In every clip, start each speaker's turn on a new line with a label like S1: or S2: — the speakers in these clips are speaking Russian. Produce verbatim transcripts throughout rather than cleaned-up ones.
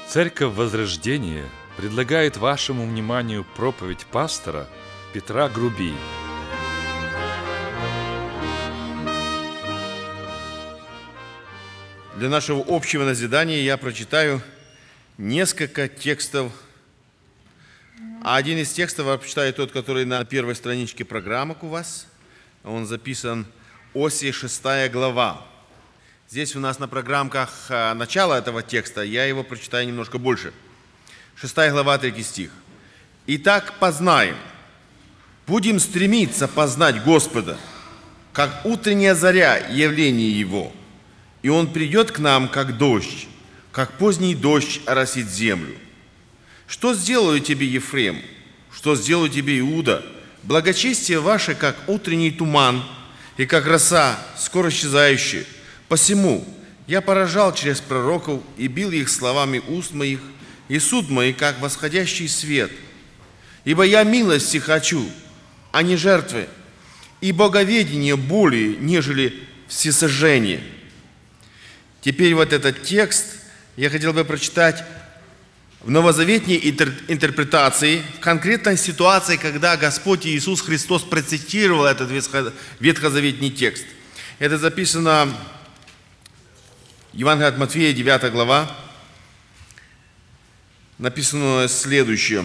S1: Церковь Возрождения предлагает вашему вниманию проповедь пастора Петра Груби.
S2: Для нашего общего назидания я прочитаю несколько текстов. А один из текстов я прочитаю тот, который на первой страничке программок у вас. Он записан Осия, шестая глава. Здесь у нас на программках начало этого текста, я его прочитаю немножко больше. Шестая глава, третий стих. «Итак, познаем, будем стремиться познать Господа, как утренняя заря явление Его, и Он придет к нам, как дождь, как поздний дождь оросит землю. Что сделаю тебе, Ефрем? Что сделаю тебе, Иуда? Благочестие ваше, как утренний туман, и как роса, скоро исчезающая. Посему я поражал через пророков и бил их словами уст моих, и суд мой, как восходящий свет. Ибо я милости хочу, а не жертвы, и боговедение более, нежели всесожжение». Теперь вот этот текст я хотел бы прочитать в новозаветней интерпретации, в конкретной ситуации, когда Господь Иисус Христос процитировал этот ветхозаветний текст. Это записано в Евангелии от Матфея, девятая глава. Написано следующее,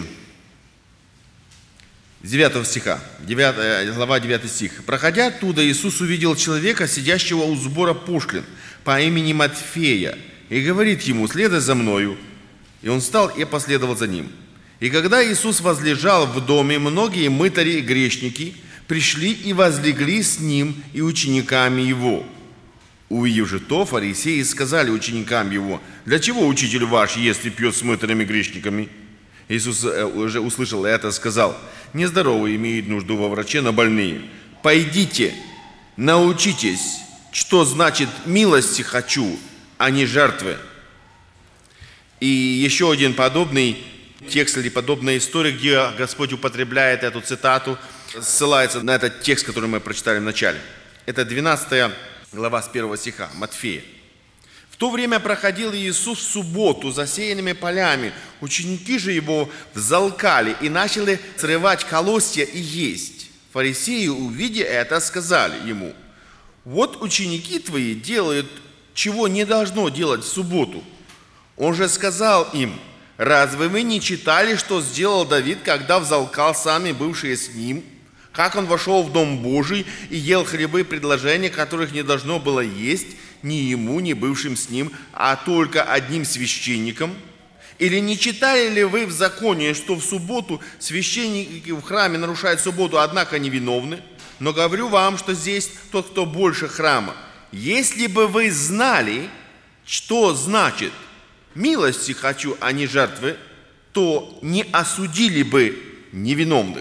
S2: с девятого стиха, девятая глава, девятый стих. «Проходя оттуда, Иисус увидел человека, сидящего у сбора пошлин, по имени Матфея, и говорит ему: следуй за мною. И он встал и последовал за ним. И когда Иисус возлежал в доме, многие мытари и грешники пришли и возлегли с ним и учениками его. Увидев же то, фарисеи сказали ученикам его: для чего учитель ваш ест и пьет с мытарями и грешниками? Иисус уже услышал это, сказал: нездоровые имеют нужду во враче, но больные. Пойдите, научитесь, что значит милости хочу, а не жертвы. И еще один подобный текст или подобная история, где Господь употребляет эту цитату, ссылается на этот текст, который мы прочитали в начале. Это двенадцатая глава с первого стиха, Матфея. «В то время проходил Иисус в субботу засеянными полями. Ученики же его взалкали и начали срывать колосья и есть. Фарисеи, увидя это, сказали ему: вот ученики твои делают, чего не должно делать в субботу. Он же сказал им: разве вы не читали, что сделал Давид, когда взалкал сами бывшие с ним? Как он вошел в Дом Божий и ел хлебы предложения, которых не должно было есть ни ему, ни бывшим с ним, а только одним священникам? Или не читали ли вы в законе, что в субботу священники в храме нарушают субботу, однако невиновны? Но говорю вам, что здесь тот, кто больше храма. Если бы вы знали, что значит милости хочу, а не жертвы, то не осудили бы невиновных».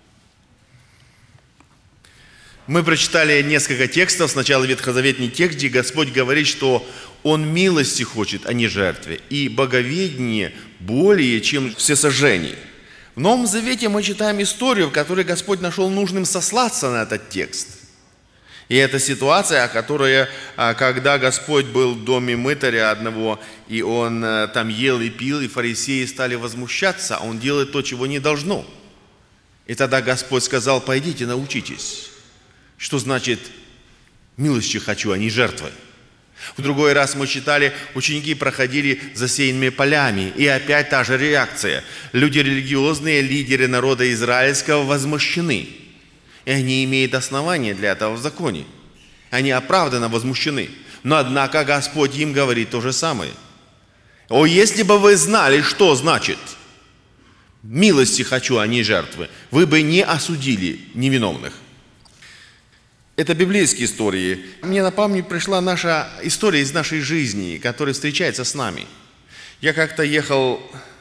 S2: Мы прочитали несколько текстов. Сначала ветхозаветный текст, где Господь говорит, что Он милости хочет, а не жертвы, и боговедение более, чем всесожжение. В Новом Завете мы читаем историю, в которой Господь нашел нужным сослаться на этот текст. И это ситуация, которая, когда Господь был в доме мытаря одного, и он там ел и пил, и фарисеи стали возмущаться, а он делает то, чего не должно. И тогда Господь сказал: пойдите, научитесь, что значит милости хочу, а не жертвы. В другой раз мы читали, ученики проходили засеянными полями, и опять та же реакция. Люди религиозные, лидеры народа израильского возмущены. И они имеют основания для этого в законе. Они оправданно возмущены. Но однако Господь им говорит то же самое. О, если бы вы знали, что значит милости хочу, а не жертвы, вы бы не осудили невиновных. Это библейские истории. Мне на память пришла наша история из нашей жизни, которая встречается с нами. Я как-то ехал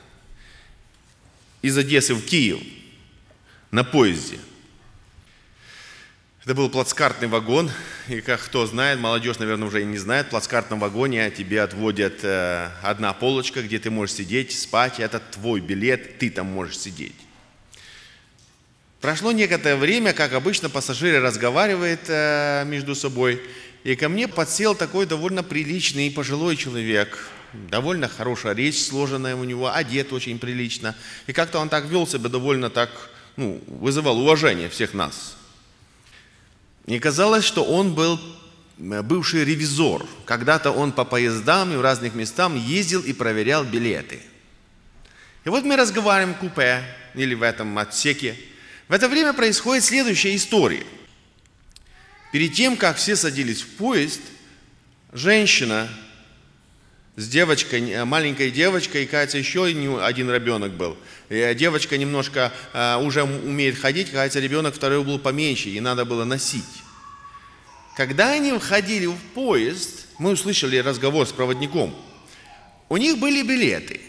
S2: из Одессы в Киев на поезде. Это был плацкартный вагон, и как кто знает, молодежь, наверное, уже и не знает, в плацкартном вагоне тебе отводят э, одна полочка, где ты можешь сидеть, спать, это твой билет, ты там можешь сидеть. Прошло некоторое время, как обычно, пассажиры разговаривают э, между собой, и ко мне подсел такой довольно приличный пожилой человек, довольно хорошая речь сложенная у него, одет очень прилично. И как-то он так вел себя довольно так, ну, вызывал уважение всех нас. И казалось, что он был бывший ревизор. Когда-то он по поездам и в разных местах ездил и проверял билеты. И вот мы разговариваем в купе или в этом отсеке. В это время происходит следующая история. Перед тем, как все садились в поезд, женщина с девочкой, маленькой девочкой, и, кажется, еще один ребенок был. И девочка немножко а, уже умеет ходить, кажется, ребенок второй был поменьше, и надо было носить. Когда они входили в поезд, мы услышали разговор с проводником. У них были билеты.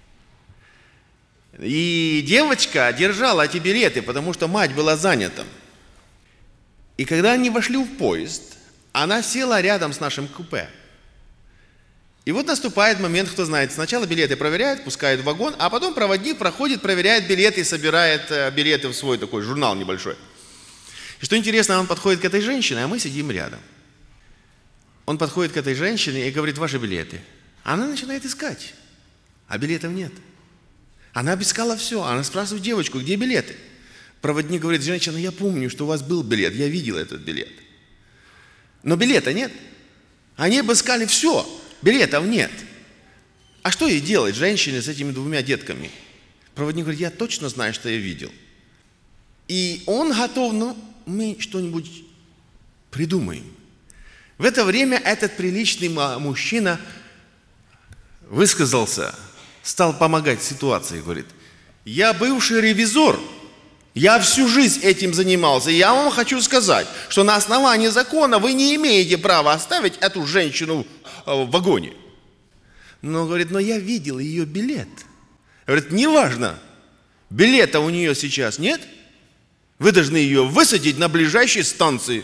S2: И девочка держала эти билеты, потому что мать была занята. И когда они вошли в поезд, она села рядом с нашим купе. И вот наступает момент, кто знает, сначала билеты проверяют, пускают в вагон, а потом проводник проходит, проверяет билеты и собирает билеты в свой такой журнал небольшой. И что интересно, он подходит к этой женщине, а мы сидим рядом. Он подходит к этой женщине и говорит: ваши билеты. Она начинает искать, а билетов нет. Она обыскала все, она спрашивает девочку: где билеты? Проводник говорит: женщина, я помню, что у вас был билет, я видел этот билет. Но билета нет. Они обыскали все, билетов нет. А что ей делать, женщине с этими двумя детками? Проводник говорит: я точно знаю, что я видел. И он готов, ну, мы что-нибудь придумаем. В это время этот приличный мужчина высказался, стал помогать ситуации, говорит: я бывший ревизор, я всю жизнь этим занимался, и я вам хочу сказать, что на основании закона вы не имеете права оставить эту женщину в вагоне. Но, говорит, но я видел ее билет. Говорит, неважно, билета у нее сейчас нет, вы должны ее высадить на ближайшей станции.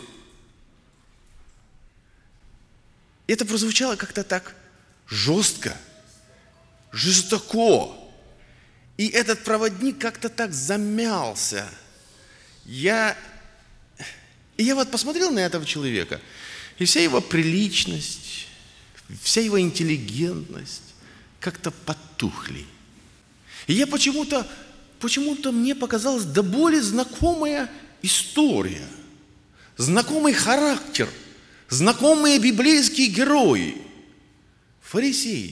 S2: Это прозвучало как-то так жестко, жестоко. И этот проводник как-то так замялся. Я, и я вот посмотрел на этого человека, и вся его приличность, вся его интеллигентность как-то потухли. И я почему-то, почему-то мне показалась до боли знакомая история, знакомый характер, знакомые библейские герои, фарисеи.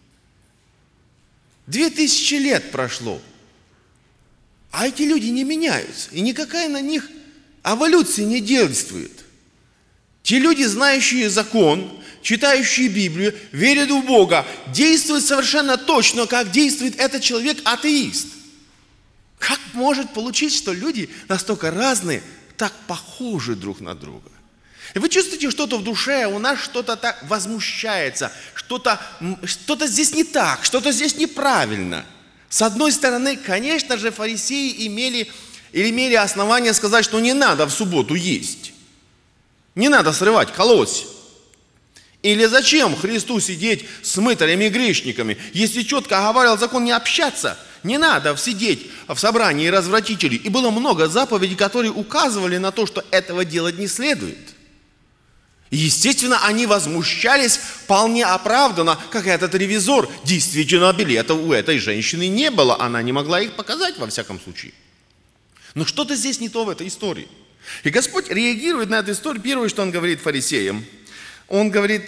S2: Две тысячи лет прошло, а эти люди не меняются, и никакая на них эволюция не действует. Те люди, знающие закон, читающие Библию, верят в Бога, действуют совершенно точно, как действует этот человек-атеист. Как может получиться, что люди настолько разные, так похожи друг на друга? И вы чувствуете что-то в душе, у нас что-то так возмущается, что-то, что-то здесь не так, что-то здесь неправильно. С одной стороны, конечно же, фарисеи имели, или имели основания сказать, что не надо в субботу есть. Не надо срывать колосья. Или зачем Христу сидеть с мытарями и грешниками, если четко оговаривал закон не общаться? Не надо сидеть в собрании развратителей. И было много заповедей, которые указывали на то, что этого делать не следует. И, естественно, они возмущались вполне оправданно, как этот ревизор. Действительно, билетов у этой женщины не было, она не могла их показать во всяком случае. Но что-то здесь не то в этой истории. И Господь реагирует на эту историю. Первое, что Он говорит фарисеям, Он говорит: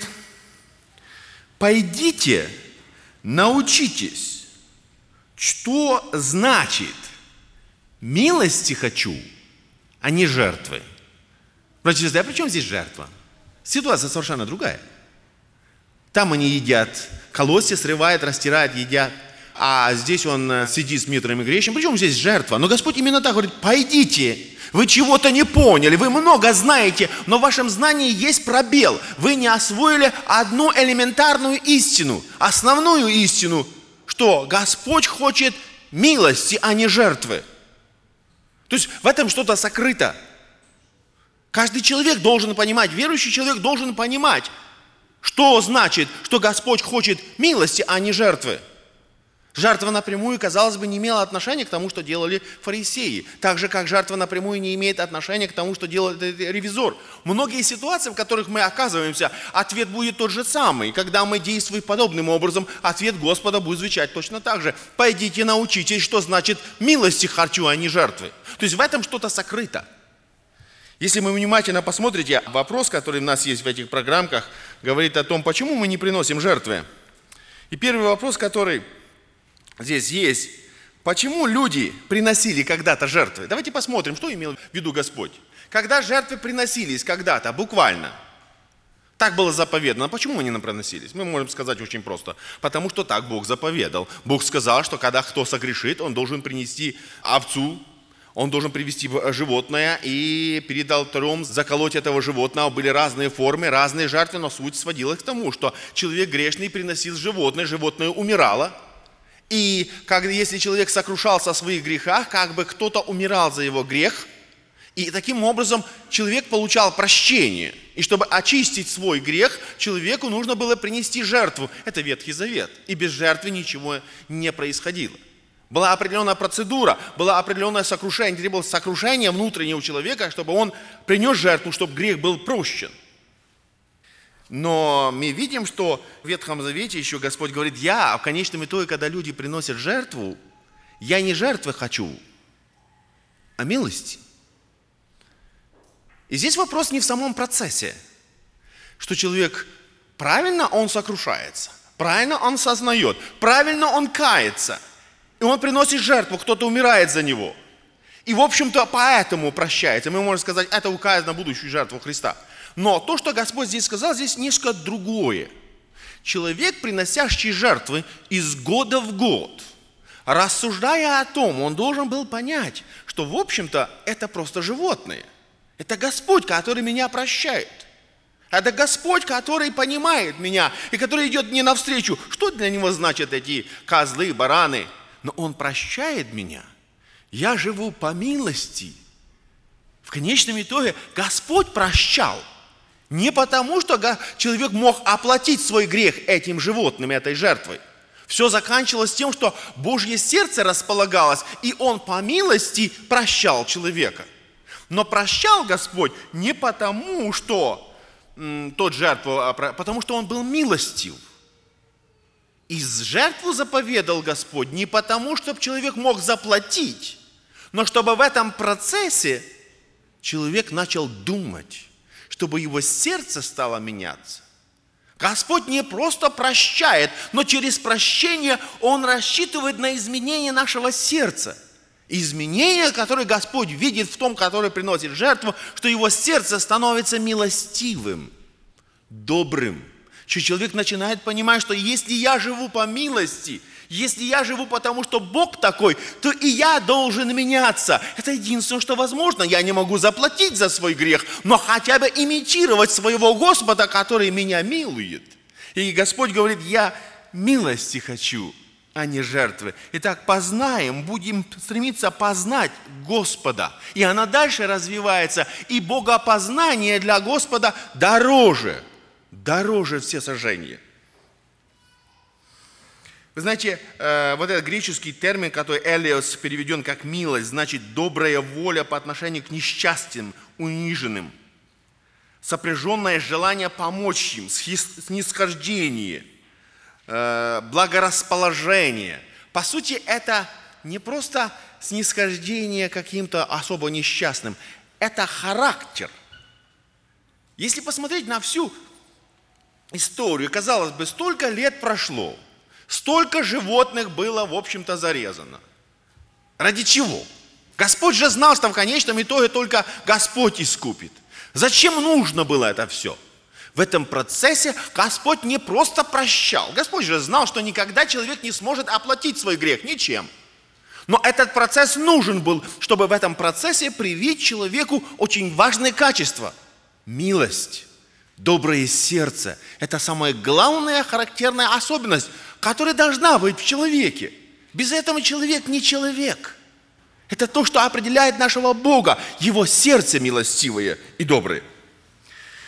S2: пойдите, научитесь, что значит милости хочу, а не жертвы. Братья, а при чем здесь жертва? Ситуация совершенно другая. Там они едят, колосья срывают, растирают, едят. А здесь он сидит с митрами грешниками. Причем здесь жертва? Но Господь именно так говорит: пойдите, вы чего-то не поняли, вы много знаете, но в вашем знании есть пробел. Вы не освоили одну элементарную истину, основную истину, что Господь хочет милости, а не жертвы. То есть в этом что-то сокрыто. Каждый человек должен понимать, верующий человек должен понимать, что значит, что Господь хочет милости, а не жертвы. Жертва напрямую, казалось бы, не имела отношения к тому, что делали фарисеи. Так же, как жертва напрямую не имеет отношения к тому, что делает ревизор. Многие ситуации, в которых мы оказываемся, ответ будет тот же самый. Когда мы действуем подобным образом, ответ Господа будет звучать точно так же. Пойдите научитесь, что значит милости хочу, а не жертвы. То есть в этом что-то сокрыто. Если вы внимательно посмотрите, вопрос, который у нас есть в этих программках, говорит о том, почему мы не приносим жертвы. И первый вопрос, который здесь есть: почему люди приносили когда-то жертвы? Давайте посмотрим, что имел в виду Господь. Когда жертвы приносились когда-то, буквально, так было заповедано. Почему они не приносились? Мы можем сказать очень просто. Потому что так Бог заповедал. Бог сказал, что когда кто согрешит, он должен принести овцу, он должен привести животное и перед алтарем заколоть этого животного. Были разные формы, разные жертвы, но суть сводилась к тому, что человек грешный приносил животное, животное умирало. И как, если человек сокрушался о своих грехах, как бы кто-то умирал за его грех, и таким образом человек получал прощение. И чтобы очистить свой грех, человеку нужно было принести жертву. Это Ветхий Завет. И без жертвы ничего не происходило. Была определенная процедура, было определенное сокрушение, требовалось сокрушение внутреннего человека, чтобы он принес жертву, чтобы грех был прощен. Но мы видим, что в Ветхом Завете еще Господь говорит: я, а в конечном итоге, когда люди приносят жертву, я не жертвы хочу, а милости. И здесь вопрос не в самом процессе, что человек правильно он сокрушается, правильно он сознает, правильно он кается, и он приносит жертву, кто-то умирает за него. И, в общем-то, поэтому прощается. Мы можем сказать, это указано на будущую жертву Христа. Но то, что Господь здесь сказал, здесь несколько другое. Человек, приносящий жертвы из года в год, рассуждая о том, он должен был понять, что, в общем-то, это просто животные. Это Господь, который меня прощает. Это Господь, который понимает меня и который идет мне навстречу. Что для него значат эти козлы, бараны? Но Он прощает меня. Я живу по милости. В конечном итоге Господь прощал. Не потому, что человек мог оплатить свой грех этим животным, этой жертвой. Все заканчивалось тем, что Божье сердце располагалось, и Он по милости прощал человека. Но прощал Господь не потому, что м, тот жертву, а потому что Он был милостив. И жертву заповедал Господь не потому, чтобы человек мог заплатить, но чтобы в этом процессе человек начал думать, чтобы его сердце стало меняться. Господь не просто прощает, но через прощение Он рассчитывает на изменение нашего сердца. Изменение, которое Господь видит в том, который приносит жертву, что его сердце становится милостивым, добрым. Что человек начинает понимать, что если я живу по милости, если я живу потому, что Бог такой, то и я должен меняться. Это единственное, что возможно. Я не могу заплатить за свой грех, но хотя бы имитировать своего Господа, который меня милует. И Господь говорит: я милости хочу, а не жертвы. Итак, познаем, будем стремиться познать Господа. И она дальше развивается. И богопознание для Господа дороже. Дороже все сожжения. Вы знаете, э, вот этот греческий термин, который элеос переведен как милость, значит добрая воля по отношению к несчастным, униженным, сопряженное желание помочь им, снисхождение, э, благорасположение. По сути, это не просто снисхождение каким-то особо несчастным, это характер. Если посмотреть на всю историю, казалось бы, столько лет прошло, столько животных было, в общем-то, зарезано. Ради чего? Господь же знал, что в конечном итоге только Господь искупит. Зачем нужно было это все? В этом процессе Господь не просто прощал. Господь же знал, что никогда человек не сможет оплатить свой грех ничем. Но этот процесс нужен был, чтобы в этом процессе привить человеку очень важное качество – милость. Доброе сердце – это самая главная характерная особенность, которая должна быть в человеке. Без этого человек не человек. Это то, что определяет нашего Бога, Его сердце милостивое и доброе.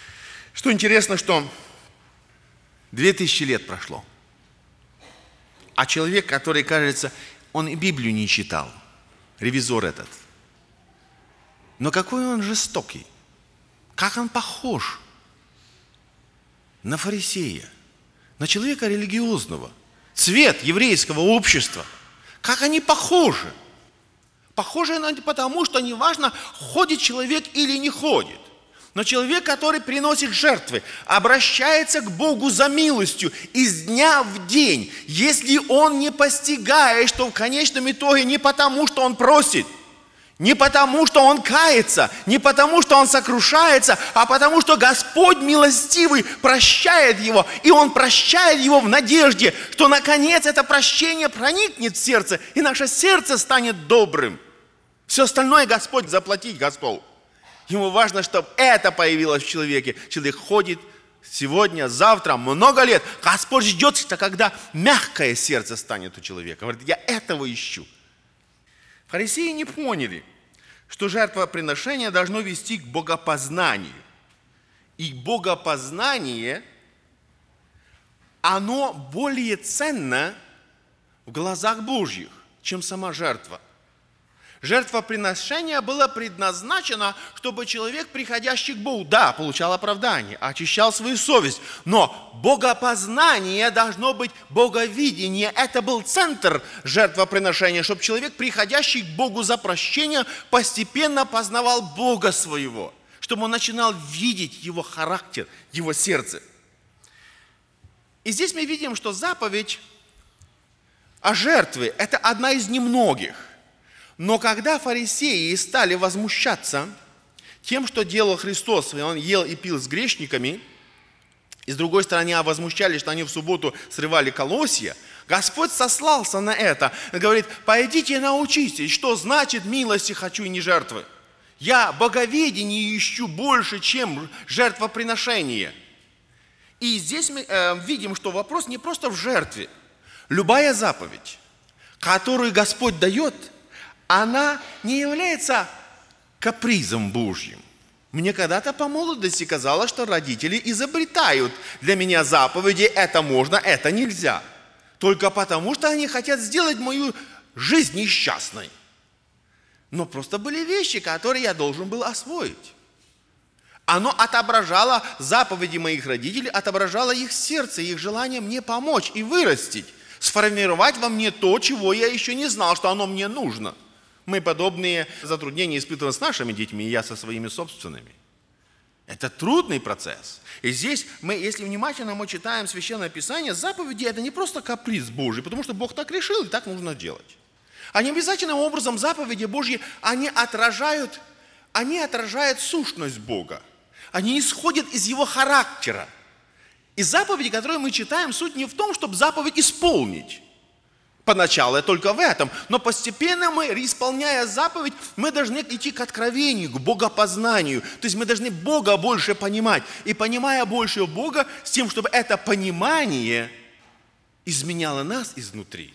S2: Что интересно, что две тысячи лет прошло. А человек, который, кажется, он и Библию не читал, ревизор этот. Но какой он жестокий. Как он похож на фарисея, на человека религиозного, цвет еврейского общества. Как они похожи. Похожи потому, что неважно, ходит человек или не ходит. Но человек, который приносит жертвы, обращается к Богу за милостью из дня в день, если он не постигает, что в конечном итоге не потому, что он просит, не потому, что он кается, не потому, что он сокрушается, а потому, что Господь милостивый прощает его, и он прощает его в надежде, что наконец это прощение проникнет в сердце, и наше сердце станет добрым. Все остальное Господь заплатить готов. Ему важно, чтобы это появилось в человеке. Человек ходит сегодня, завтра, много лет. Господь ждет, что когда мягкое сердце станет у человека. Говорит, я этого ищу. Фарисеи не поняли, что жертвоприношение должно вести к богопознанию. И богопознание, оно более ценно в глазах Божьих, чем сама жертва. Жертвоприношение было предназначено, чтобы человек, приходящий к Богу, да, получал оправдание, очищал свою совесть, но богопознание должно быть боговидение. Это был центр жертвоприношения, чтобы человек, приходящий к Богу за прощение, постепенно познавал Бога своего, чтобы он начинал видеть Его характер, Его сердце. И здесь мы видим, что заповедь о жертве – это одна из немногих. Но когда фарисеи стали возмущаться тем, что делал Христос, и Он ел и пил с грешниками, и с другой стороны возмущались, что они в субботу срывали колосья, Господь сослался на это и говорит, пойдите и научитесь, что значит милости хочу и не жертвы. Я боговедение ищу больше, чем жертвоприношение. И здесь мы э, видим, что вопрос не просто в жертве. Любая заповедь, которую Господь дает, она не является капризом Божьим. Мне когда-то по молодости казалось, что родители изобретают для меня заповеди, это можно, это нельзя. Только потому, что они хотят сделать мою жизнь несчастной. Но просто были вещи, которые я должен был освоить. Оно отображало заповеди моих родителей, отображало их сердце, их желание мне помочь и вырастить, сформировать во мне то, чего я еще не знал, что оно мне нужно. Мы подобные затруднения испытываем с нашими детьми, и я со своими собственными. Это трудный процесс. И здесь мы, если внимательно мы читаем Священное Писание, заповеди – это не просто каприз Божий, потому что Бог так решил, и так нужно делать. Они обязательным образом, заповеди Божьи, они отражают, они отражают сущность Бога. Они исходят из Его характера. И заповеди, которые мы читаем, суть не в том, чтобы заповедь исполнить. Поначалу только в этом, но постепенно мы, исполняя заповедь, мы должны идти к откровению, к богопознанию. То есть мы должны Бога больше понимать. И понимая больше Бога, с тем, чтобы это понимание изменяло нас изнутри.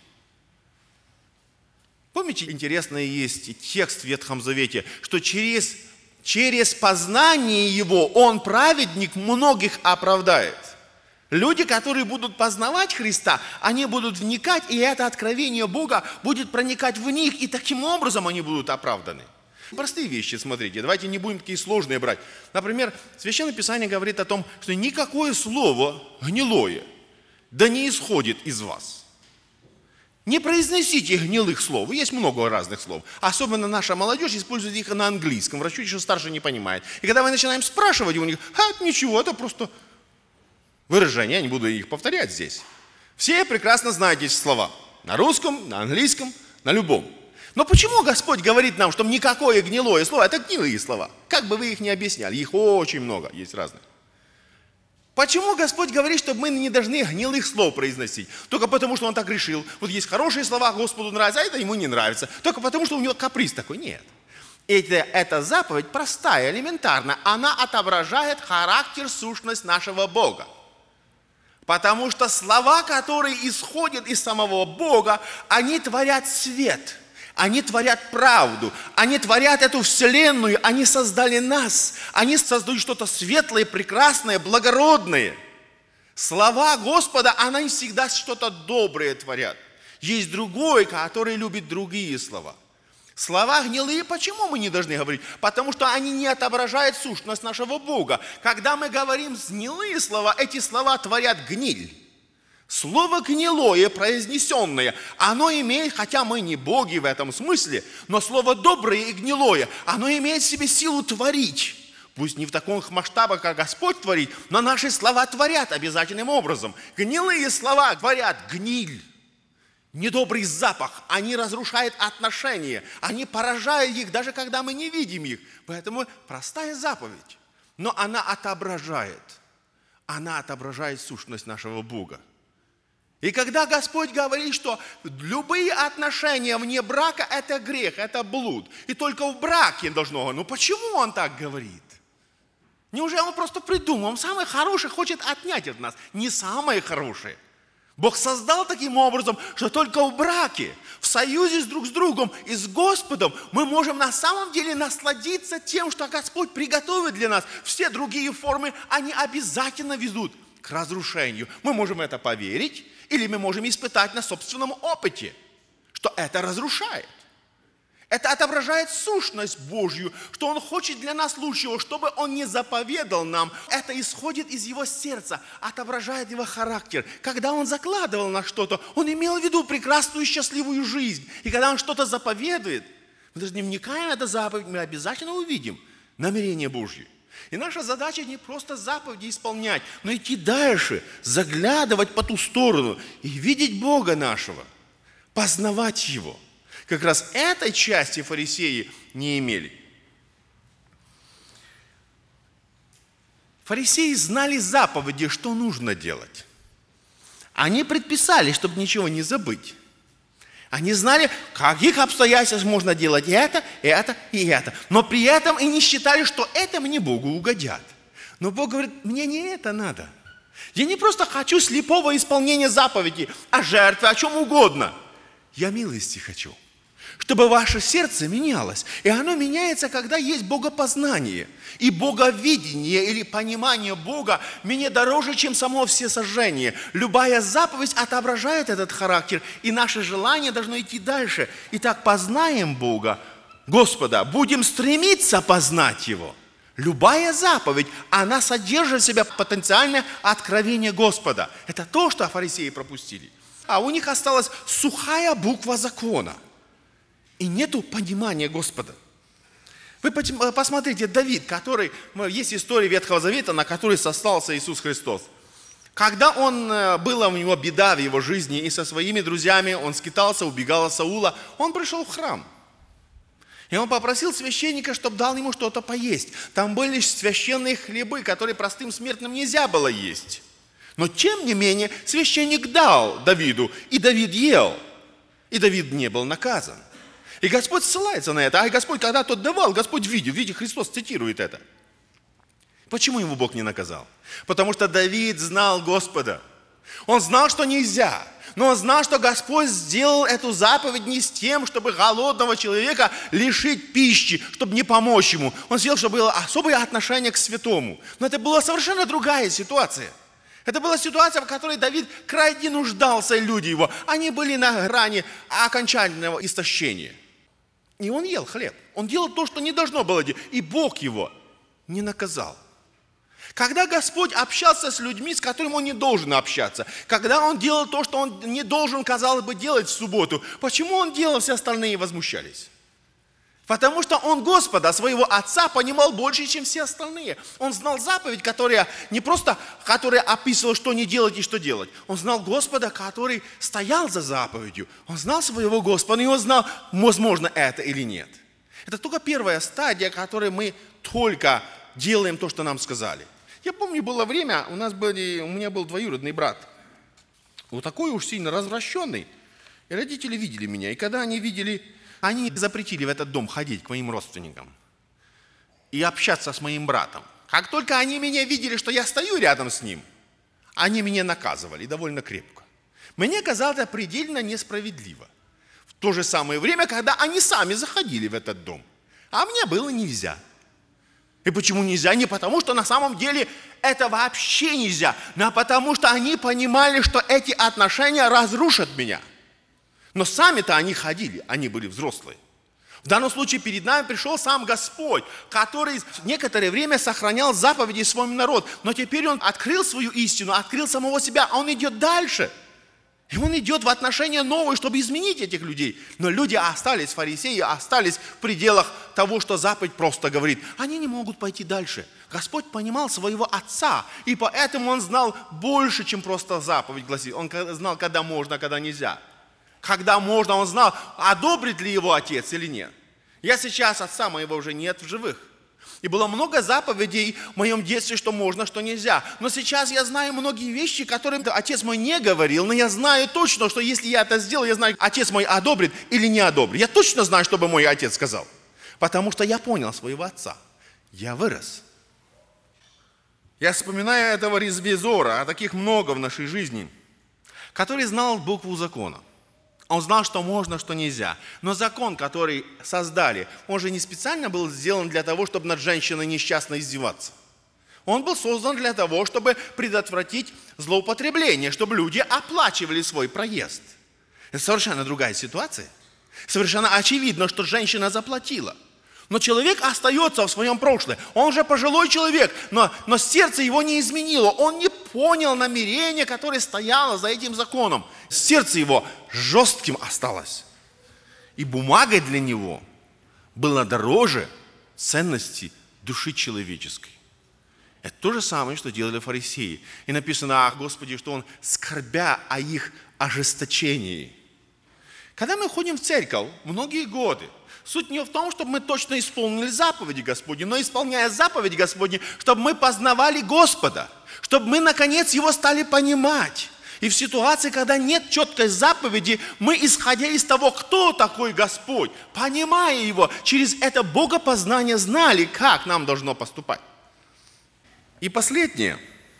S2: Помните, интересный есть текст в Ветхом Завете, что через, через познание Его Он, праведник, многих оправдает. Люди, которые будут познавать Христа, они будут вникать, и это откровение Бога будет проникать в них, и таким образом они будут оправданы. Простые вещи, смотрите, давайте не будем такие сложные брать. Например, Священное Писание говорит о том, что никакое слово гнилое да не исходит из вас. Не произносите гнилых слов, есть много разных слов. Особенно наша молодежь использует их на английском, в расчете, что старший не понимает. И когда мы начинаем спрашивать у них, а, ничего, это просто... выражения, я не буду их повторять здесь. Все прекрасно знаете эти слова. На русском, на английском, на любом. Но почему Господь говорит нам, что никакое гнилое слово, это гнилые слова? Как бы вы их ни объясняли, их очень много, есть разных. Почему Господь говорит, что мы не должны гнилых слов произносить? Только потому, что Он так решил. Вот есть хорошие слова, Господу нравятся, а это Ему не нравится. Только потому, что у Него каприз такой. Нет. Это, эта заповедь простая, элементарная. Она отображает характер, сущность нашего Бога. Потому что слова, которые исходят из самого Бога, они творят свет, они творят правду, они творят эту вселенную, они создали нас, они создают что-то светлое, прекрасное, благородное. Слова Господа, они всегда что-то доброе творят. Есть другой, который любит другие слова. Слова гнилые, почему мы не должны говорить? Потому что они не отображают сущность нашего Бога. Когда мы говорим гнилые слова, эти слова творят гниль. Слово гнилое, произнесенное, оно имеет, хотя мы не боги в этом смысле, но слово доброе и гнилое, оно имеет в себе силу творить. Пусть не в таком масштабе, как Господь творит, но наши слова творят обязательным образом. Гнилые слова творят гниль. Недобрый запах, они разрушают отношения, они поражают их, даже когда мы не видим их. Поэтому простая заповедь, но она отображает, она отображает сущность нашего Бога. И когда Господь говорит, что любые отношения вне брака – это грех, это блуд, и только в браке должно, ну почему Он так говорит? Неужели Он просто придумал, Он самое хорошее хочет отнять от нас, не самое хорошее. Бог создал таким образом, что только в браке, в союзе с друг с другом и с Господом мы можем на самом деле насладиться тем, что Господь приготовит для нас. Все другие формы, они обязательно ведут к разрушению. Мы можем это поверить, или мы можем испытать на собственном опыте, что это разрушает. Это отображает сущность Божью, что Он хочет для нас лучшего, чтобы Он не заповедал нам. Это исходит из Его сердца, отображает Его характер. Когда Он закладывал на что-то, Он имел в виду прекрасную счастливую жизнь. И когда Он что-то заповедует, мы даже не вникаем в эту заповедь, мы обязательно увидим намерение Божье. И наша задача не просто заповеди исполнять, но идти дальше, заглядывать по ту сторону и видеть Бога нашего, познавать Его. Как раз этой части фарисеи не имели. Фарисеи знали заповеди, что нужно делать. Они предписали, чтобы ничего не забыть. Они знали, в каких обстоятельствах можно делать это, это и это. Но при этом и не считали, что это мне Богу угодят. Но Бог говорит, мне не это надо. Я не просто хочу слепого исполнения заповеди, а жертвы, о чем угодно. Я милости хочу. Чтобы ваше сердце менялось. И оно меняется, когда есть богопознание. И боговидение или понимание Бога мне дороже, чем само всесожжение. Любая заповедь отображает этот характер. И наше желание должно идти дальше. Итак, познаем Бога, Господа, будем стремиться познать Его. Любая заповедь, она содержит в себе потенциальное откровение Господа. Это то, что фарисеи пропустили. А у них осталась сухая буква закона. И нету понимания Господа. Вы посмотрите, Давид, который, есть история Ветхого Завета, на которой сослался Иисус Христос. Когда он, была у него беда в его жизни, и со своими друзьями он скитался, убегал от Саула, он пришел в храм. И он попросил священника, чтобы дал ему что-то поесть. Там были священные хлебы, которые простым смертным нельзя было есть. Но тем не менее, священник дал Давиду, и Давид ел. И Давид не был наказан. И Господь ссылается на это. А Господь, когда тот давал, Господь видел, видите, Христос цитирует это. Почему его Бог не наказал? Потому что Давид знал Господа. Он знал, что нельзя. Но он знал, что Господь сделал эту заповедь не с тем, чтобы голодного человека лишить пищи, чтобы не помочь ему. Он сделал, чтобы было особое отношение к святому. Но это была совершенно другая ситуация. Это была ситуация, в которой Давид крайне нуждался, и люди его. Они были на грани окончательного истощения. И он ел хлеб. Он делал то, что не должно было делать. И Бог его не наказал. Когда Господь общался с людьми, с которыми Он не должен общаться, когда Он делал то, что Он не должен, казалось бы, делать в субботу, почему Он делал, все остальные возмущались? Потому что Он Господа, своего Отца, понимал больше, чем все остальные. Он знал заповедь, которая не просто, которая описывала, что не делать и что делать. Он знал Господа, который стоял за заповедью. Он знал своего Господа, и Он знал, возможно это или нет. Это только первая стадия, которой мы только делаем то, что нам сказали. Я помню, было время, у нас были, у меня был двоюродный брат. Вот такой уж сильно развращенный. И родители видели меня. И когда они видели... Они запретили в этот дом ходить к моим родственникам и общаться с моим братом. Как только они меня видели, что я стою рядом с ним, они меня наказывали довольно крепко. Мне казалось это предельно несправедливо. В то же самое время, когда они сами заходили в этот дом, а мне было нельзя. И почему нельзя? Не потому, что на самом деле это вообще нельзя, но потому, что они понимали, что эти отношения разрушат меня. Но сами-то они ходили, они были взрослые. В данном случае перед нами пришел сам Господь, который некоторое время сохранял заповеди своему народу. Но теперь Он открыл свою истину, открыл самого себя, а Он идет дальше. И Он идет в отношения новые, чтобы изменить этих людей. Но люди остались, фарисеи остались в пределах того, что заповедь просто говорит. Они не могут пойти дальше. Господь понимал своего Отца, и поэтому Он знал больше, чем просто заповедь гласит. Он знал, когда можно, когда нельзя. Когда можно, Он знал, одобрит ли его Отец или нет. Я сейчас, Отца моего уже нет в живых. И было много заповедей в моем детстве, что можно, что нельзя. Но сейчас я знаю многие вещи, которые Отец мой не говорил, но я знаю точно, что если я это сделал, я знаю, Отец мой одобрит или не одобрит. Я точно знаю, что бы мой Отец сказал. Потому что я понял своего Отца. Я вырос. Я вспоминаю этого Ревизора, а таких много в нашей жизни, который знал букву закона. Он знал, что можно, что нельзя. Но закон, который создали, он же не специально был сделан для того, чтобы над женщиной несчастно издеваться. Он был создан для того, чтобы предотвратить злоупотребление, чтобы люди оплачивали свой проезд. Это совершенно другая ситуация. Совершенно очевидно, что женщина заплатила. Но человек остается в своем прошлом. Он же пожилой человек, но, но сердце его не изменило. Он не понял намерения, которое стояло за этим законом. Сердце его жестким осталось. И бумага для него была дороже ценности души человеческой. Это то же самое, что делали фарисеи. И написано, ах, Господи, что Он, скорбя о их ожесточении. Когда мы ходим в церковь многие годы, суть не в том, чтобы мы точно исполнили заповеди Господни, но исполняя заповеди Господни, чтобы мы познавали Господа, чтобы мы, наконец, Его стали понимать. И в ситуации, когда нет четкой заповеди, мы, исходя из того, кто такой Господь, понимая Его, через это богопознание знали, как нам должно поступать. И последнее.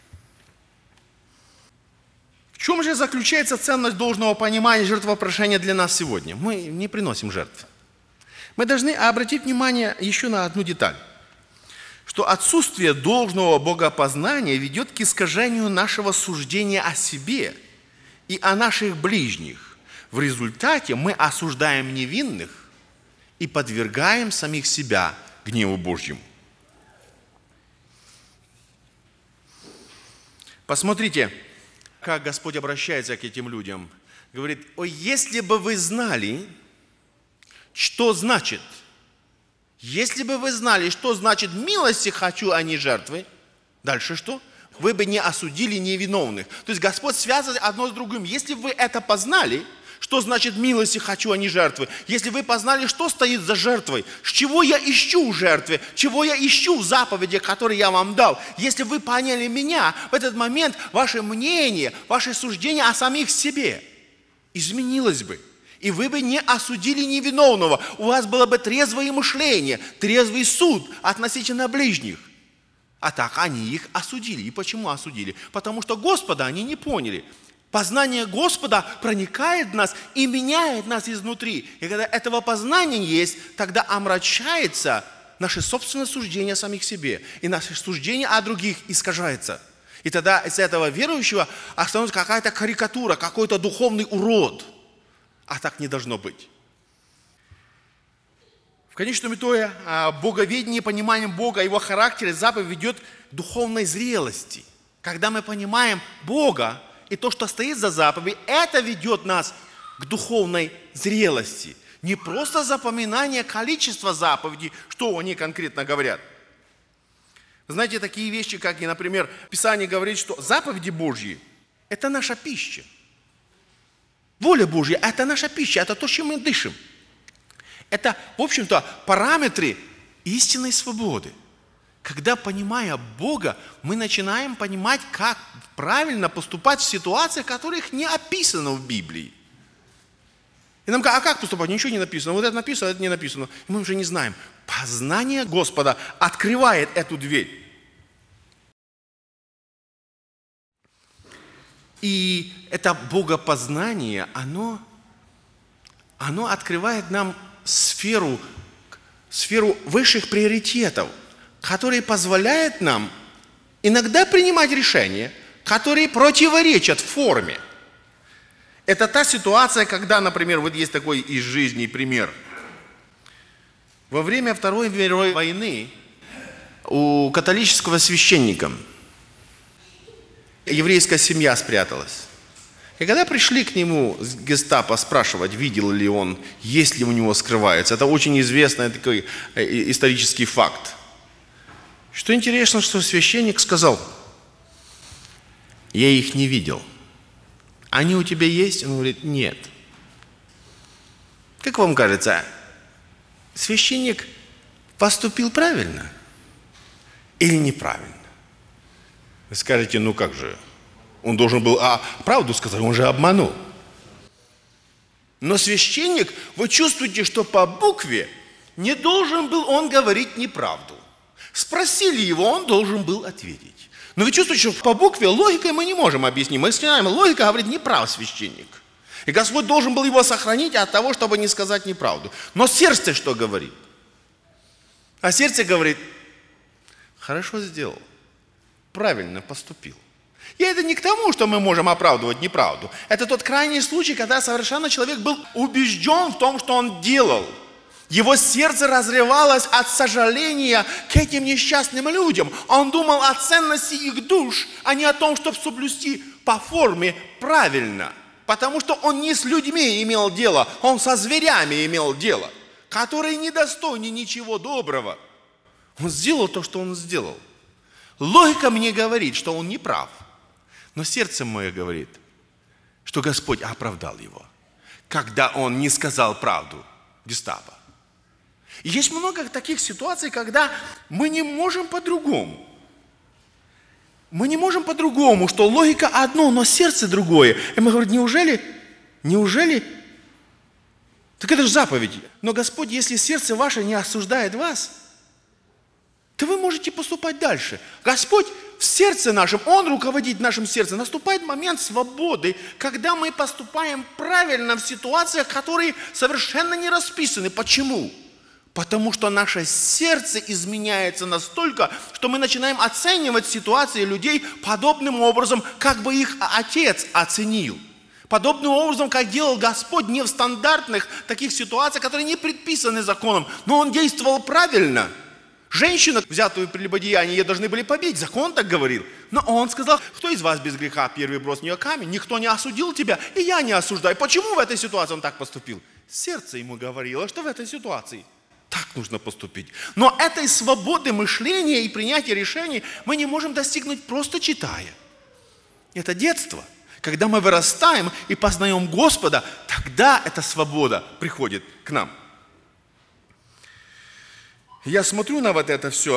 S2: В чем же заключается ценность должного понимания жертвоприношения для нас сегодня? Мы не приносим жертв. Мы должны обратить внимание еще на одну деталь, что отсутствие должного богопознания ведет к искажению нашего суждения о себе и о наших ближних. В результате мы осуждаем невинных и подвергаем самих себя гневу Божьему. Посмотрите, как Господь обращается к этим людям. Говорит, ой, если бы вы знали, что значит, если бы вы знали, что значит милости хочу, а не жертвы, дальше что? Вы бы не осудили невиновных. То есть Господь связывает одно с другим. Если вы это познали, что значит милости хочу, а не жертвы, если вы познали, что стоит за жертвой, с чего я ищу в жертве, чего я ищу в заповеди, которые я вам дал, если вы поняли меня, в этот момент ваше мнение, ваше суждение о самих себе изменилось бы. И вы бы не осудили невиновного. У вас было бы трезвое мышление, трезвый суд относительно ближних. А так они их осудили. И почему осудили? Потому что Господа они не поняли. Познание Господа проникает в нас и меняет нас изнутри. И когда этого познания есть, тогда омрачается наше собственное суждение о самих себе. И наше суждение о других искажается. И тогда из этого верующего останется какая-то карикатура, какой-то духовный урод. А так не должно быть. В конечном итоге, боговедение, понимание Бога, Его характера, заповедь ведет к духовной зрелости. Когда мы понимаем Бога и то, что стоит за заповедь, это ведет нас к духовной зрелости. Не просто запоминание количества заповедей, что они конкретно говорят. Вы знаете, такие вещи, как, и, например, Писание говорит, что заповеди Божьи – это наша пища. Воля Божья – это наша пища, это то, чем мы дышим. Это, в общем-то, параметры истинной свободы. Когда, понимая Бога, мы начинаем понимать, как правильно поступать в ситуациях, которых не описано в Библии. И нам говорят, а как поступать? Ничего не написано. Вот это написано, а это не написано. И мы уже не знаем. Познание Господа открывает эту дверь. И это богопознание, оно, оно открывает нам сферу, сферу высших приоритетов, которые позволяют нам иногда принимать решения, которые противоречат форме. Это та ситуация, когда, например, вот есть такой из жизни пример. Во время Второй мировой войны у католического священника еврейская семья спряталась. И когда пришли к нему с гестапо спрашивать, видел ли он, есть ли у него скрывается, это очень известный такой исторический факт. Что интересно, что священник сказал: я их не видел. Они у тебя есть? Он говорит: нет. Как вам кажется, священник поступил правильно или неправильно? Вы скажете: ну как же, он должен был а, правду сказать, он же обманул. Но священник, вы чувствуете, что по букве не должен был он говорить неправду. Спросили его, он должен был ответить. Но вы чувствуете, что по букве логикой мы не можем объяснить. Мы знаем, логика говорит: неправ священник. И Господь должен был его сохранить от того, чтобы не сказать неправду. Но сердце что говорит? А сердце говорит: хорошо сделал, правильно поступил. И это не к тому, что мы можем оправдывать неправду. Это тот крайний случай, когда совершенно человек был убежден в том, что он делал. Его сердце разрывалось от сожаления к этим несчастным людям. Он думал о ценности их душ, а не о том, чтобы соблюсти по форме правильно. Потому что он не с людьми имел дело, он со зверями имел дело, которые недостойны ничего доброго. Он сделал то, что он сделал. Логика мне говорит, что он не прав. Но сердце мое говорит, что Господь оправдал его, когда он не сказал правду гестапо. И есть много таких ситуаций, когда мы не можем по-другому. Мы не можем по-другому, что логика одно, но сердце другое. И мы говорим: неужели, неужели? Так это же заповедь. Но Господь, если сердце ваше не осуждает вас, то вы можете поступать дальше. Господь в сердце нашем, Он руководит нашим сердцем. Наступает момент свободы, когда мы поступаем правильно в ситуациях, которые совершенно не расписаны. Почему? Потому что наше сердце изменяется настолько, что мы начинаем оценивать ситуации людей подобным образом, как бы их Отец оценил. Подобным образом, как делал Господь не в стандартных таких ситуациях, которые не предписаны законом, но Он действовал правильно. Женщину, взятую при прелюбодеянии, ее должны были побить, закон так говорил. Но Он сказал: кто из вас без греха, первый брось в нее камень, никто не осудил тебя, и я не осуждаю. Почему в этой ситуации он так поступил? Сердце ему говорило, что в этой ситуации так нужно поступить. Но этой свободы мышления и принятия решений мы не можем достигнуть, просто читая. Это детство. Когда мы вырастаем и познаем Господа, тогда эта свобода приходит к нам. Я смотрю на вот это все,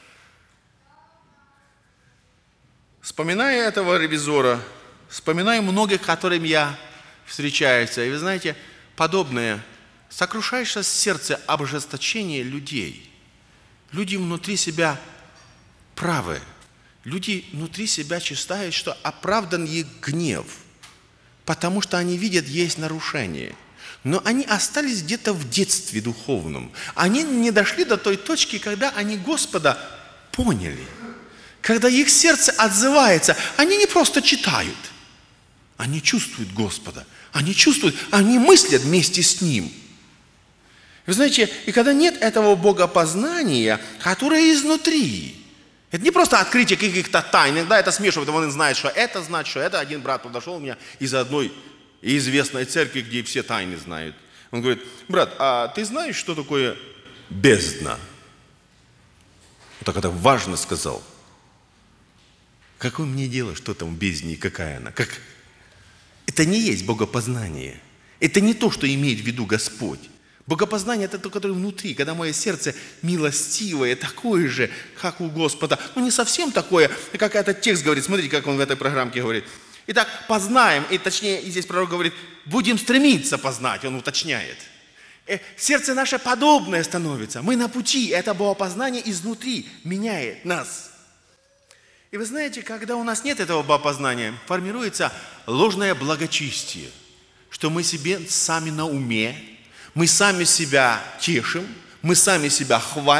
S2: вспоминая этого ревизора, вспоминаю многих, которым я встречаюсь. И вы знаете, подобное сокрушаешься сердце ожесточение людей. Люди внутри себя правы. Люди внутри себя считают, что оправдан их гнев, потому что они видят, есть нарушение. Но они остались где-то в детстве духовном. Они не дошли до той точки, когда они Господа поняли. Когда их сердце отзывается. Они не просто читают. Они чувствуют Господа. Они чувствуют, они мыслят вместе с Ним. Вы знаете, и когда нет этого богопознания, которое изнутри, это не просто открытие каких-то тайн, иногда это смешивает, он знает, что это значит, что это. Один брат подошел у меня из одной известной церкви, где все тайны знают. Он говорит: брат, а ты знаешь, что такое бездна? Вот так это важно сказал. Какое мне дело, что там в бездне и какая она? Как? Это не есть богопознание. Это не то, что имеет в виду Господь. Богопознание – это то, которое внутри, когда мое сердце милостивое, такое же, как у Господа. Ну, не совсем такое, как этот текст говорит. Смотрите, как он в этой программке говорит. Итак, познаем, и точнее, и здесь пророк говорит, будем стремиться познать, он уточняет. Сердце наше подобное становится. Мы на пути, это богопознание изнутри меняет нас. И вы знаете, когда у нас нет этого богопознания, формируется ложное благочестие, что мы себе сами на уме, мы сами себя тешим, мы сами себя хвалим,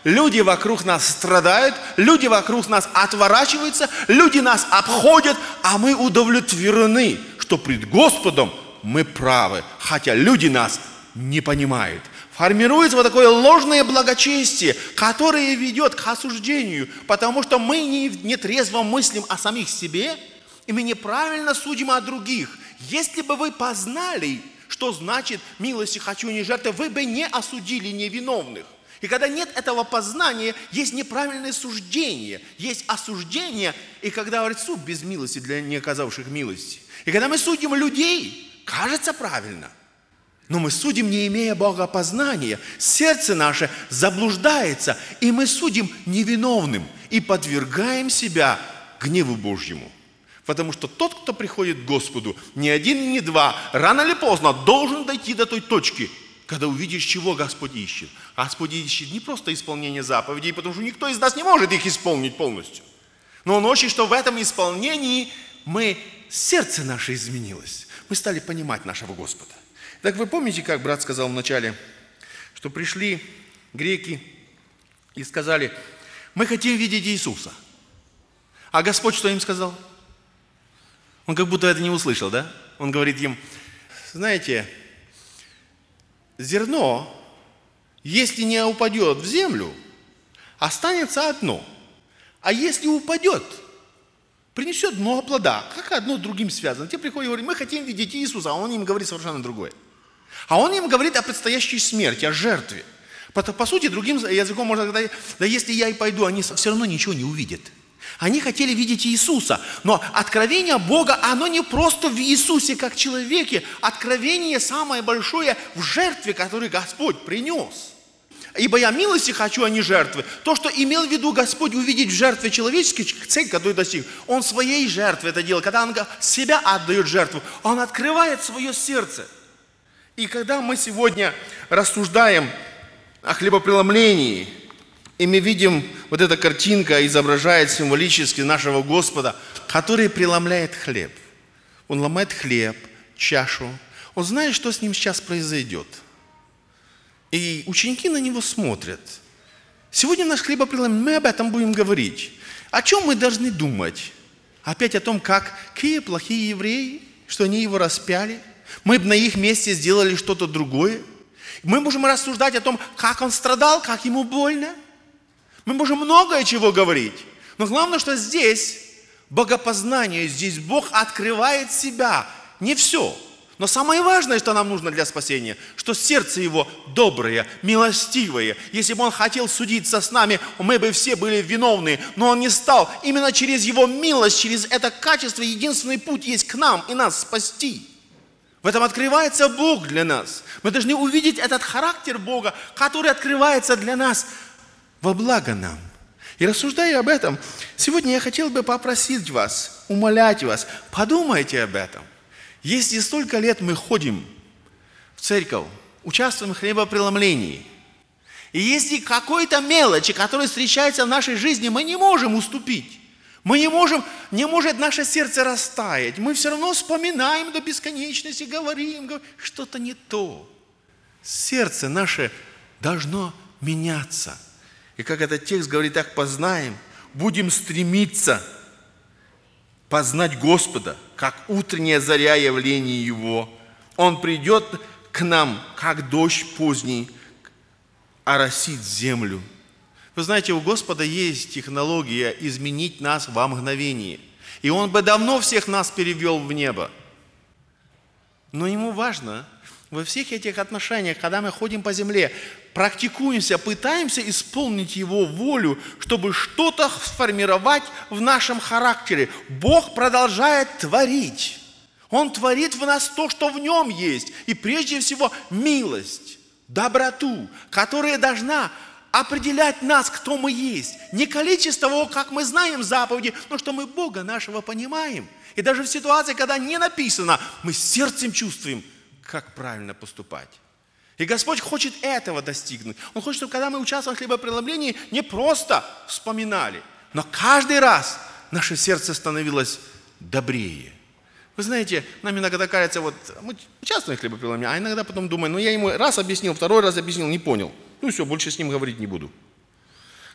S2: Люди вокруг нас страдают, люди вокруг нас отворачиваются, люди нас обходят, а мы удовлетворены, что пред Господом мы правы, хотя люди нас не понимают. Формируется вот такое ложное благочестие, которое ведет к осуждению, потому что мы не, не трезво мыслим о самих себе, и мы неправильно судим о других. Если бы вы познали, что значит милости хочу не жертвы, вы бы не осудили невиновных. И когда нет этого познания, есть неправильное суждение, есть осуждение, и когда говорит суд без милости для не оказавших милости. И когда мы судим людей, кажется правильно, но мы судим, не имея богопознания. Сердце наше заблуждается, и мы судим невиновным и подвергаем себя гневу Божьему. Потому что тот, кто приходит к Господу, ни один, ни два, рано или поздно должен дойти до той точки, когда увидишь, чего Господь ищет. Господь ищет не просто исполнение заповедей, потому что никто из нас не может их исполнить полностью. Но Он хочет, что в этом исполнении мы, сердце наше изменилось. Мы стали понимать нашего Господа. Так вы помните, как брат сказал вначале, что пришли греки и сказали, мы хотим видеть Иисуса. А Господь что им сказал? Он как будто это не услышал, да? Он говорит им, знаете, зерно, если не упадет в землю, останется одно. А если упадет, принесет много плода. Как одно с другим связано. Те приходят и говорят, мы хотим видеть Иисуса, а Он им говорит совершенно другое. А Он им говорит о предстоящей смерти, о жертве. По, по сути, другим языком можно сказать, да если я и пойду, они все равно ничего не увидят. Они хотели видеть Иисуса, но откровение Бога, оно не просто в Иисусе как человеке, откровение самое большое в жертве, которую Господь принес. Ибо я милости хочу, а не жертвы. То, что имел в виду Господь увидеть в жертве человеческой, цель, которую достиг, Он своей жертве это делает. Когда Он себя отдает жертву, Он открывает свое сердце. И когда мы сегодня рассуждаем о хлебопреломлении, и мы видим, вот эта картинка изображает символически нашего Господа, который преломляет хлеб. Он ломает хлеб, чашу. Он знает, что с ним сейчас произойдет. И ученики на него смотрят. Сегодня наш хлебопреломление, мы об этом будем говорить. О чем мы должны думать? Опять о том, как какие плохие евреи, что они его распяли. Мы бы на их месте сделали что-то другое. Мы можем рассуждать о том, как он страдал, как ему больно. Мы можем многое чего говорить. Но главное, что здесь богопознание, здесь Бог открывает себя. Не все. Но самое важное, что нам нужно для спасения, что сердце его доброе, милостивое. Если бы он хотел судиться с нами, мы бы все были виновны. Но он не стал. Именно через его милость, через это качество, единственный путь есть к нам и нас спасти. В этом открывается Бог для нас. Мы должны увидеть этот характер Бога, который открывается для нас во благо нам. И рассуждая об этом, сегодня я хотел бы попросить вас, умолять вас, подумайте об этом. Если столько лет мы ходим в церковь, участвуем в хлебопреломлении, и если какой-то мелочи, которая встречается в нашей жизни, мы не можем уступить, мы не можем, не может наше сердце растаять, мы все равно вспоминаем до бесконечности, говорим, говорим что-то не то. Сердце наше должно меняться. И как этот текст говорит, так познаем, будем стремиться познать Господа, как утренняя заря явления Его. Он придет к нам, как дождь поздний, оросит землю. Вы знаете, у Господа есть технология изменить нас во мгновение. И Он бы давно всех нас перевел в небо. Но Ему важно во всех этих отношениях, когда мы ходим по земле, практикуемся, пытаемся исполнить Его волю, чтобы что-то сформировать в нашем характере. Бог продолжает творить. Он творит в нас то, что в Нем есть. И прежде всего милость, доброту, которая должна определять нас, кто мы есть. Не количество того, как мы знаем заповеди, но что мы Бога нашего понимаем. И даже в ситуации, когда не написано, мы сердцем чувствуем, как правильно поступать. И Господь хочет этого достигнуть. Он хочет, чтобы когда мы участвуем в хлебопреломлении, не просто вспоминали, но каждый раз наше сердце становилось добрее. Вы знаете, нам иногда кажется, вот мы участвуем в хлебопреломлении, а иногда потом думаем, ну я ему раз объяснил, второй раз объяснил, не понял. Ну все, больше с ним говорить не буду.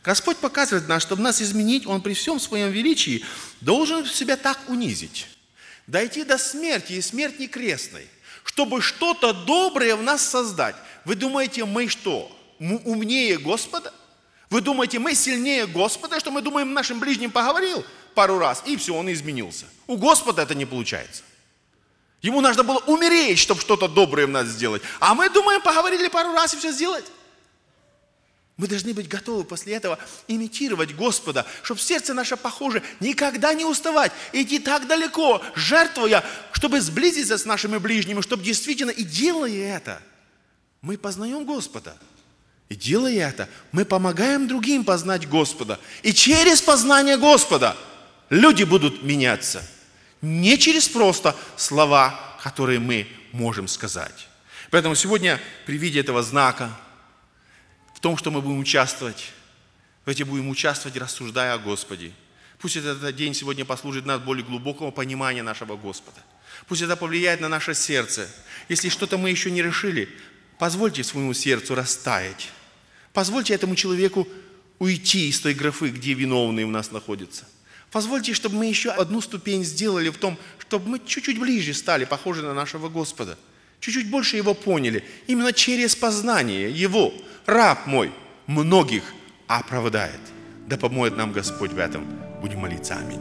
S2: Господь показывает нас, чтобы нас изменить, Он при всем своем величии должен себя так унизить, дойти до смерти и смерти крестной, чтобы что-то доброе в нас создать. Вы думаете, мы что, мы умнее Господа? Вы думаете, мы сильнее Господа, что мы думаем, нашим ближним поговорил пару раз, и все, он изменился. У Господа это не получается. Ему нужно было умереть, чтобы что-то доброе в нас сделать. А мы думаем, поговорили пару раз и все сделать. Мы должны быть готовы после этого имитировать Господа, чтобы сердце наше похоже, никогда не уставать, идти так далеко, жертвуя, чтобы сблизиться с нашими ближними, чтобы действительно, и делая это, мы познаем Господа. И делая это, мы помогаем другим познать Господа. И через познание Господа люди будут меняться. Не через просто слова, которые мы можем сказать. Поэтому сегодня при виде этого знака, в том, что мы будем участвовать, в эти будем участвовать, рассуждая о Господе. Пусть этот день сегодня послужит нам более глубокого понимания нашего Господа. Пусть это повлияет на наше сердце. Если что-то мы еще не решили, позвольте своему сердцу растаять. Позвольте этому человеку уйти из той графы, где виновный у нас находится. Позвольте, чтобы мы еще одну ступень сделали в том, чтобы мы чуть-чуть ближе стали похожи на нашего Господа. Чуть-чуть больше Его поняли. Именно через познание Его раб мой многих оправдает. Да поможет нам Господь в этом. Будем молиться. Аминь.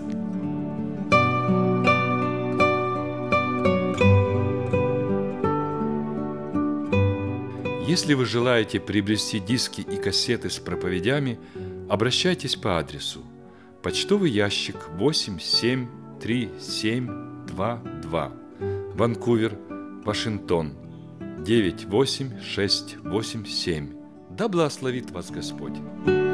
S1: Если вы желаете приобрести диски и кассеты с проповедями, обращайтесь по адресу: почтовый ящик восемь семь три семь два два, Ванкувер, Вашингтон, девять восемь шесть восемь семь. Да благословит вас Господь!